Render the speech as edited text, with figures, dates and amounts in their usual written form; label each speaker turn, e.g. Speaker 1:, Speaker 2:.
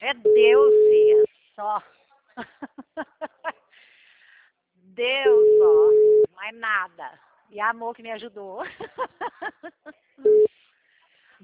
Speaker 1: É Deus, filha, só. Deus só, mais nada. E amor que me ajudou.